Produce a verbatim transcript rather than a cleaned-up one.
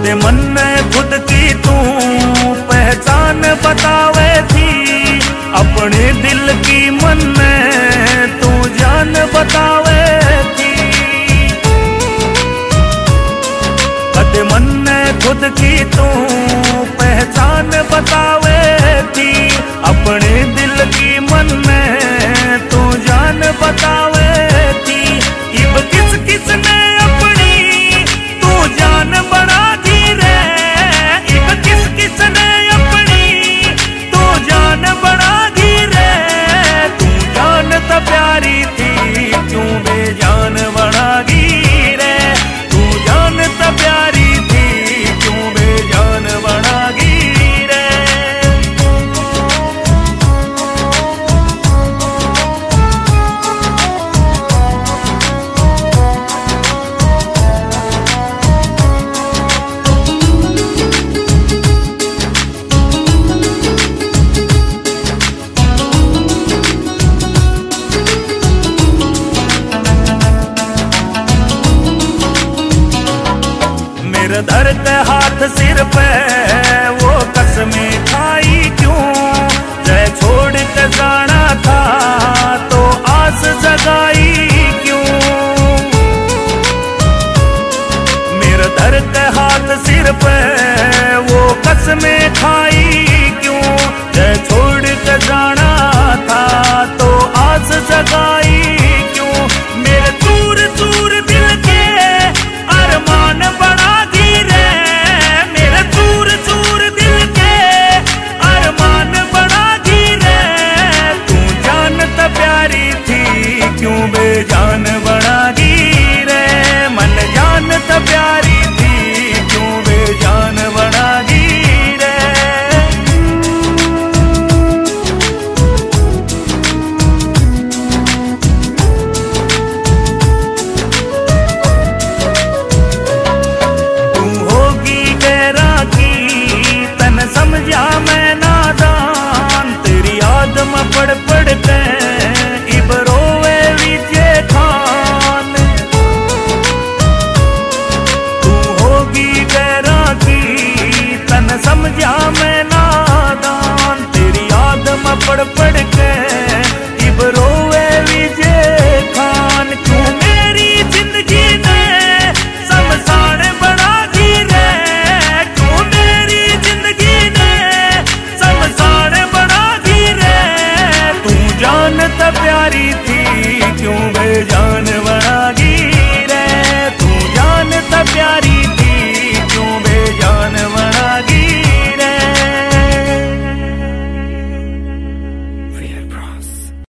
कदे मन ने खुद की तू पहचान बतावे थी, अपने दिल की मन ने तू जान बतावे थी। कदे मन ने खुद की तू पहचान बतावे थी, अपने दिल की मन ने तू जान बतावे थी। इब किस किस ने अपनी तू जान बना दी रे, इब किस किस ने अपनी तू जान बना दी रे। तू जान तो प्यारी थी क्यों बेजान बना दी रे, तू जान तो प्यारी थी क्यों बेजान बना दी रे। मेरे दर्द हाथ सिर पे वो कसमें खाई क्यों, जय छोड़ के जाना था तो आस जगाई क्यों। मेरे दर्द हाथ सिर पे वो कसमें खाई